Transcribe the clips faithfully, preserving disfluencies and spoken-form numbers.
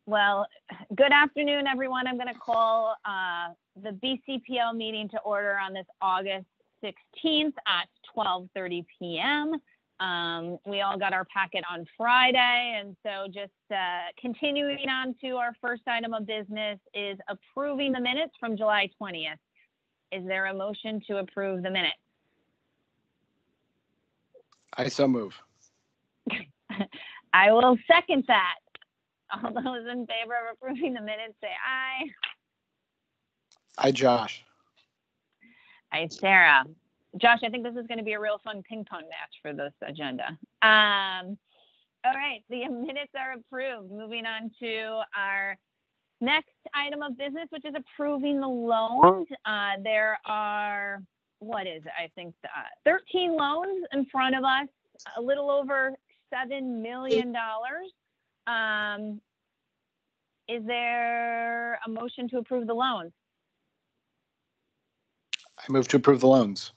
Well, good afternoon, everyone. I'm going to call uh, the B C P L meeting to order on this August sixteenth at twelve thirty p m Um, we all got our packet on Friday, and so just uh, continuing on to our first item of business is approving the minutes from July twentieth. Is there a motion to approve the minutes? I so move. I will second that. All those in favor of approving the minutes, say aye. Aye, Josh. Aye, Sarah. Josh, I think this is going to be a real fun ping pong match for this agenda. Um, all right, the minutes are approved. Moving on to our next item of business, which is approving the loans. Uh, there are, what is it? I think uh, thirteen loans in front of us, a little over seven million dollars. Um, is there a motion to approve the loans? I move to approve the loans.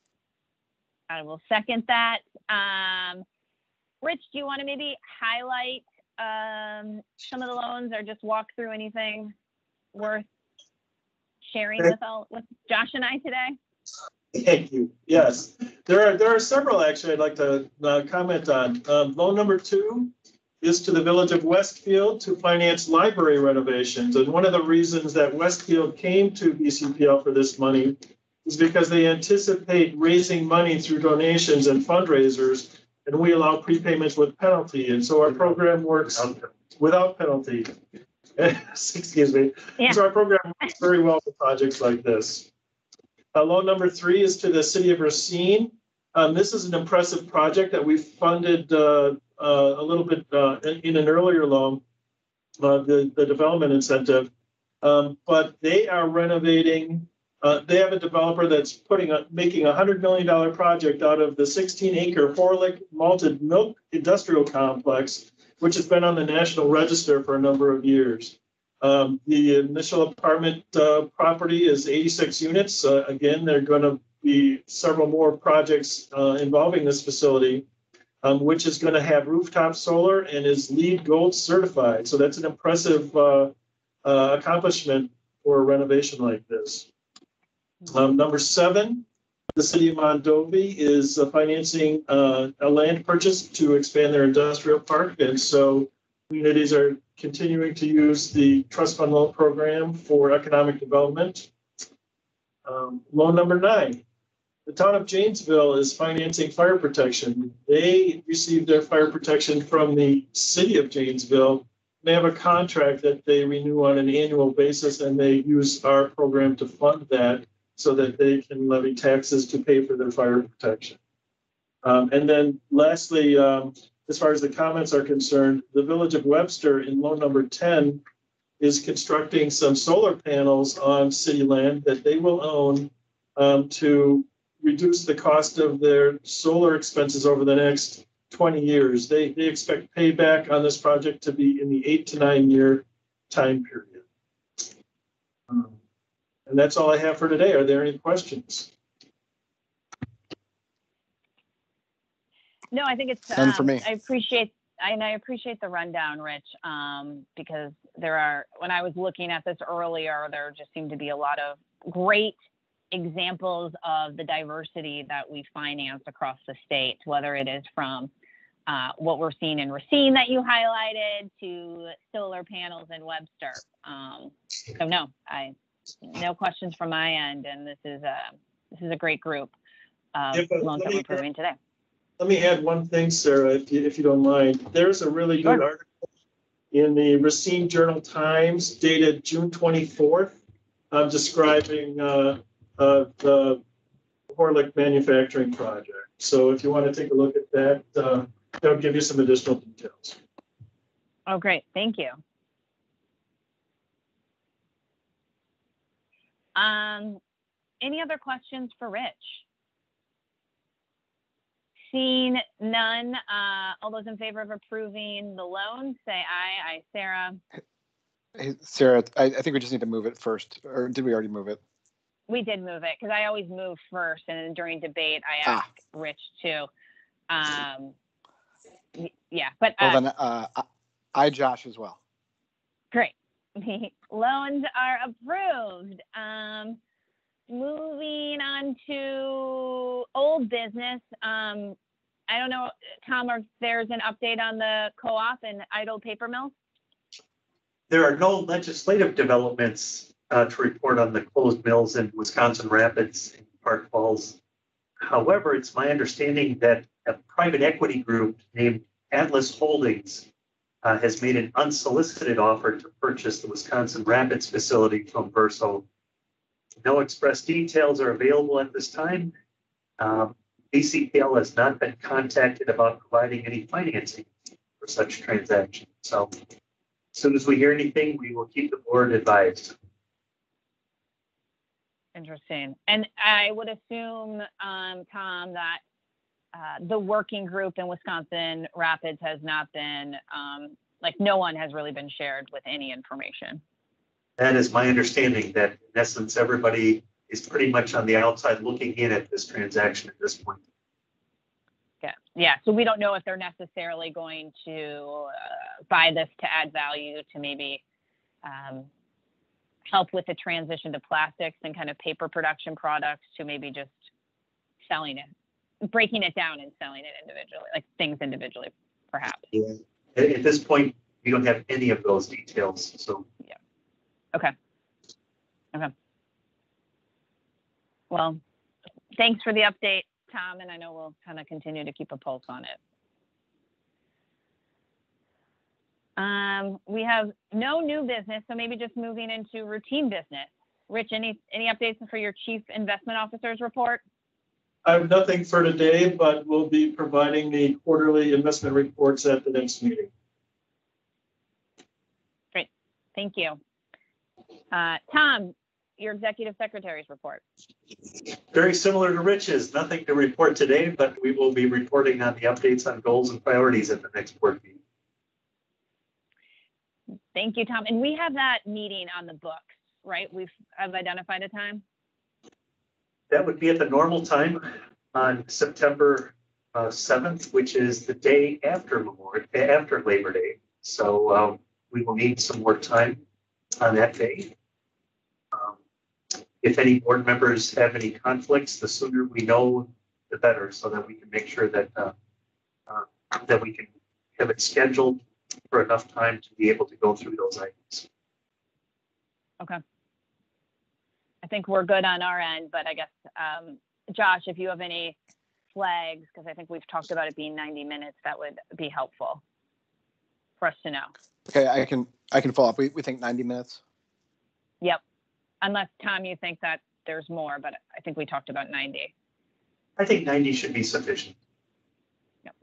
I will second that. Um, Rich, do you want to maybe highlight um, some of the loans or just walk through anything worth sharing with all with Josh and I today? Thank you. Yes, there are there are several actually I'd like to uh, comment on. Um, loan number two is to the Village of Westfield to finance library renovations. And one of the reasons that Westfield came to B C P L for this money is because they anticipate raising money through donations and fundraisers, and we allow prepayments with penalty. And so our program works without penalty. Excuse me. Yeah. So our program works very well for projects like this. Uh, loan number three is to the City of Racine. Um, this is an impressive project that we funded uh, uh, a little bit uh, in, in an earlier loan, uh, the, the development incentive. Um, but they are renovating, uh, they have a developer that's putting a, making a one hundred million dollars project out of the sixteen acre Horlick Malted Milk Industrial Complex, which has been on the National Register for a number of years. Um, the initial apartment uh, property is eighty-six units. Uh, again, there are going to be several more projects uh, involving this facility, um, which is going to have rooftop solar and is LEED Gold certified. So that's an impressive uh, uh, accomplishment for a renovation like this. Um, number seven, the City of Mondovi is uh, financing uh, a land purchase to expand their industrial park. And so communities are continuing to use the trust fund loan program for economic development. Um, loan number nine, the town of Janesville is financing fire protection. They received their fire protection from the city of Janesville. They have a contract that they renew on an annual basis, and they use our program to fund that so that they can levy taxes to pay for their fire protection. Um, and then lastly, um, as far as the comments are concerned, the Village of Webster in loan number ten is constructing some solar panels on city land that they will own um, to reduce the cost of their solar expenses over the next twenty years. They, they expect payback on this project to be in the eight to nine year time period. Um, and that's all I have for today. Are there any questions? No, I think it's, None um, for me. I appreciate, and I appreciate the rundown, Rich, um, because there are, when I was looking at this earlier, there just seemed to be a lot of great examples of the diversity that we finance across the state, whether it is from uh, what we're seeing in Racine that you highlighted to solar panels in Webster. Um, so no, I, no questions from my end, and this is a, this is a great group of Yeah, but loans let that me- we're approving today. Let me add one thing, Sarah, if you, if you don't mind. There's a really good Sure. article in the Racine Journal Times dated June twenty-fourth, uh, describing uh, uh, the Horlick manufacturing project. So if you want to take a look at that, uh, that'll give you some additional details. Oh, great. Thank you. Um, any other questions for Rich? Seeing none, uh, all those in favor of approving the loan, say aye. Aye, Sarah. Hey, Sarah, I, I think we just need to move it first. Or did we already move it? We did move it because I always move first, and then during debate, I ask Ah. Rich too. Um, y- yeah, but Well, uh, then uh, I, I, Josh, as well. Great. The loans are approved. Um, moving on to old business. Um, I don't know, Tom, if there's an update on the co-op and idle paper mills? There are no legislative developments uh, to report on the closed mills in Wisconsin Rapids and Park Falls. However, it's my understanding that a private equity group named Atlas Holdings uh, has made an unsolicited offer to purchase the Wisconsin Rapids facility from Verso. No express details are available at this time. Um, B C P L has not been contacted about providing any financing for such transaction. So as soon as we hear anything, we will keep the board advised. Interesting. And I would assume, um, Tom, that uh, the working group in Wisconsin Rapids has not been, um, like no one has really been shared with any information. That is my understanding, that in essence, everybody is pretty much on the outside looking in at this transaction at this point. Yeah, yeah. So we don't know if they're necessarily going to uh, buy this to add value to maybe um, help with the transition to plastics and kind of paper production products to maybe just selling it, breaking it down and selling it individually, like things individually, perhaps. Yeah. At, at this point, we don't have any of those details. So yeah. Okay. Okay. Well, thanks for the update, Tom, and I know we'll kind of continue to keep a pulse on it. Um, we have no new business, so maybe just moving into routine business. Rich, any any updates for your Chief Investment Officer's report? I have nothing for today, but we'll be providing the quarterly investment reports at the next meeting. Great, thank you. Uh, Tom, your Executive Secretary's report. very similar to Rich's, nothing to report today, but we will be reporting on the updates on goals and priorities at the next board meeting. Thank you, Tom. And we have that meeting on the books, right? We've have identified a time. That would be at the normal time on September uh, seventh, which is the day after Memorial, after Labor Day. So um, we will need some more time on that day. Um, if any board members have any conflicts, the sooner we know, the better, so that we can make sure that uh, uh, that we can have it scheduled for enough time to be able to go through those items. Okay. I think we're good on our end, but I guess, um, Josh, if you have any flags, because I think we've talked about it being ninety minutes, that would be helpful for us to know. Okay, I can I can follow up. We we think ninety minutes. Yep. Unless, Tom, you think that there's more, but I think we talked about ninety. I think ninety should be sufficient. Yep.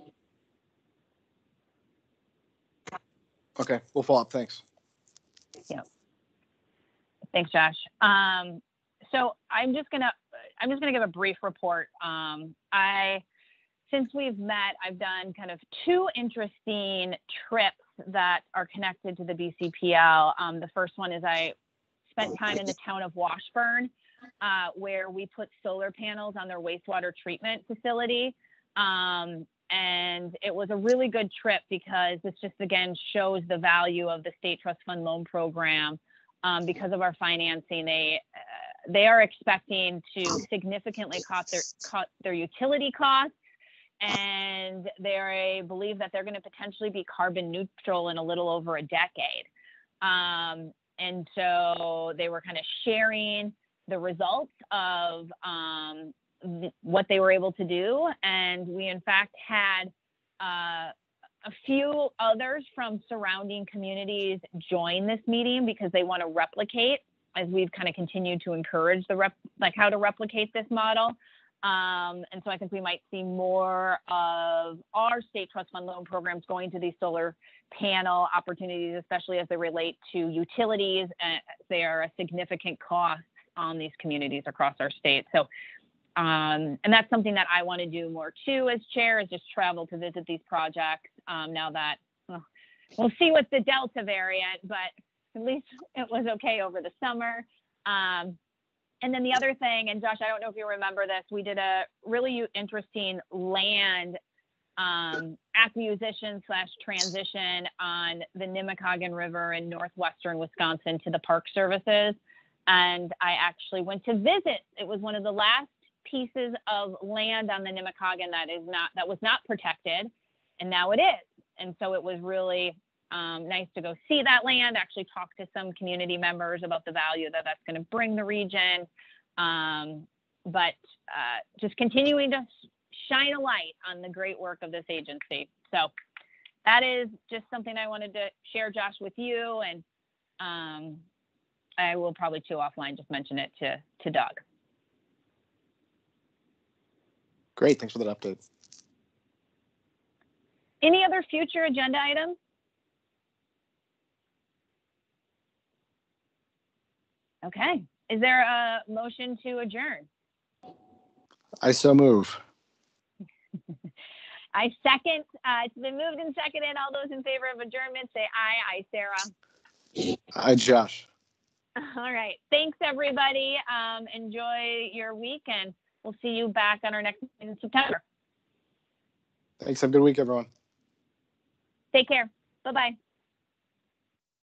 Okay, we'll follow up. Thanks. Yep. Thanks, Josh. Um, so I'm just gonna I'm just gonna give a brief report. Um, I since we've met, I've done kind of two interesting trips that are connected to the B C P L. Um, the first one is I spent time in the town of Washburn, uh, where we put solar panels on their wastewater treatment facility. Um, and it was a really good trip because this just, again, shows the value of the State Trust Fund Loan Program. Um, because of our financing, they uh, they are expecting to significantly cut their, cut their utility costs. And they believe that they're going to potentially be carbon neutral in a little over a decade. Um, and so they were kind of sharing the results of um, th- what they were able to do. And we, in fact, had uh, a few others from surrounding communities join this meeting because they want to replicate, as we've kind of continued to encourage the rep, like how to replicate this model. Um, and so I think we might see more of our state trust fund loan programs going to these solar panel opportunities, especially as they relate to utilities. Uh, they are a significant cost on these communities across our state. So, um, and that's something that I want to do more too as chair, is just travel to visit these projects. Um, now that well, we'll see with the Delta variant, but at least it was okay over the summer. Um, And then the other thing, and Josh, I don't know if you remember this, we did a really interesting land um, acquisition slash transition on the Nimmekogon River in northwestern Wisconsin to the Park Services. And I actually went to visit. It was one of the last pieces of land on the Nimmekogon that is not, that was not protected, and now it is. And so it was really um, nice to go see that land, actually talk to some community members about the value that that's going to bring the region. Um, but uh, just continuing to shine a light on the great work of this agency. So that is just something I wanted to share, Josh, with you. And um, I will probably too offline just mention it to, to Doug. Great. Thanks for that update. Any other future agenda items? Okay. Is there a motion to adjourn? I so move. I second. Uh, it's been moved and seconded. All those in favor of adjournment say aye. Aye, Sarah. Hi, Josh. All right. Thanks, everybody. Um, enjoy your week, and we'll see you back on our next meeting in September. Thanks. Have a good week, everyone. Take care. Bye-bye.